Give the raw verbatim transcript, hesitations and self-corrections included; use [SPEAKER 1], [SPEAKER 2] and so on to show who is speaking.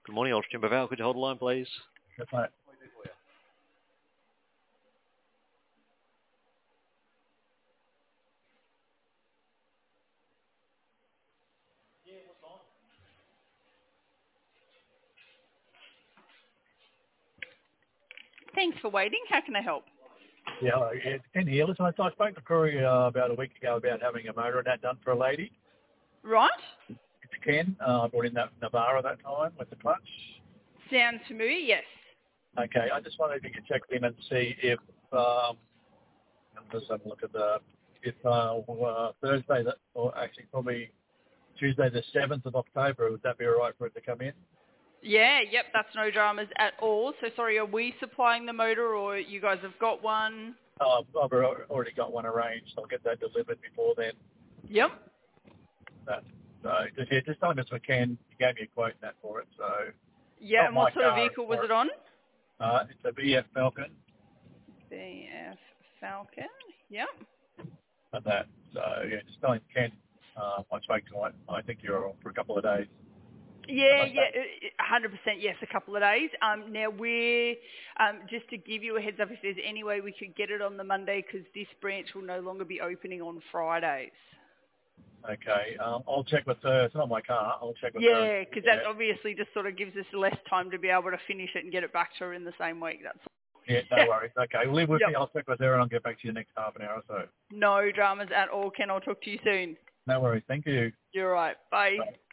[SPEAKER 1] Good morning, Ultra Timber Val. Could you hold the line, please?
[SPEAKER 2] That's right.
[SPEAKER 3] Thanks for waiting. How can I help?
[SPEAKER 2] Yeah, hello. It's Ken here. Listen, I I spoke to Corey uh, about a week ago about having a motor and that done for a lady.
[SPEAKER 3] Right.
[SPEAKER 2] It's Ken. Uh, I brought in that Navara that time with the clutch.
[SPEAKER 3] Sounds familiar, yes.
[SPEAKER 2] Okay, I just wondered if you could check with him and see if, um, I'm just having a look at the, if uh, uh, Thursday, that, or actually probably Tuesday the seventh of October, would that be all right for it to come in?
[SPEAKER 3] Yeah, yep, that's no dramas at all. So sorry, are we supplying the motor or you guys have got one?
[SPEAKER 2] Uh, I've al- already got one arranged. I'll get that delivered before then.
[SPEAKER 3] Yep.
[SPEAKER 2] That, so just, yeah, just tell him it's for Ken. He gave me a quote and that for it, so.
[SPEAKER 3] Yeah,
[SPEAKER 2] Not
[SPEAKER 3] and
[SPEAKER 2] my
[SPEAKER 3] what sort of
[SPEAKER 2] car,
[SPEAKER 3] vehicle was
[SPEAKER 2] or-
[SPEAKER 3] it on?
[SPEAKER 2] Uh, it's a B F Falcon
[SPEAKER 3] B F Falcon, yep.
[SPEAKER 2] and that. So yeah, just telling Ken, uh, I spoke to him. I think you're on for a couple of days.
[SPEAKER 3] Yeah,
[SPEAKER 2] Like
[SPEAKER 3] yeah,
[SPEAKER 2] that.
[SPEAKER 3] one hundred percent yes, a couple of days. Um, now we're, um, just to give you a heads up, if there's any way we could get it on the Monday, because this branch will no longer be opening on Fridays.
[SPEAKER 2] Okay, um, I'll check with her. It's not my car. I'll check with her.
[SPEAKER 3] Yeah, because
[SPEAKER 2] Yeah,
[SPEAKER 3] that obviously just sort of gives us less time to be able to finish it and get it back to her in the same week. That's
[SPEAKER 2] yeah, no worries. Okay, leave with
[SPEAKER 3] yep.
[SPEAKER 2] me. I'll check with her and I'll get back to you next half an hour or so.
[SPEAKER 3] No dramas at all, Ken. I'll talk to you soon.
[SPEAKER 2] No worries. Thank you.
[SPEAKER 3] You're right. Bye.
[SPEAKER 2] Bye.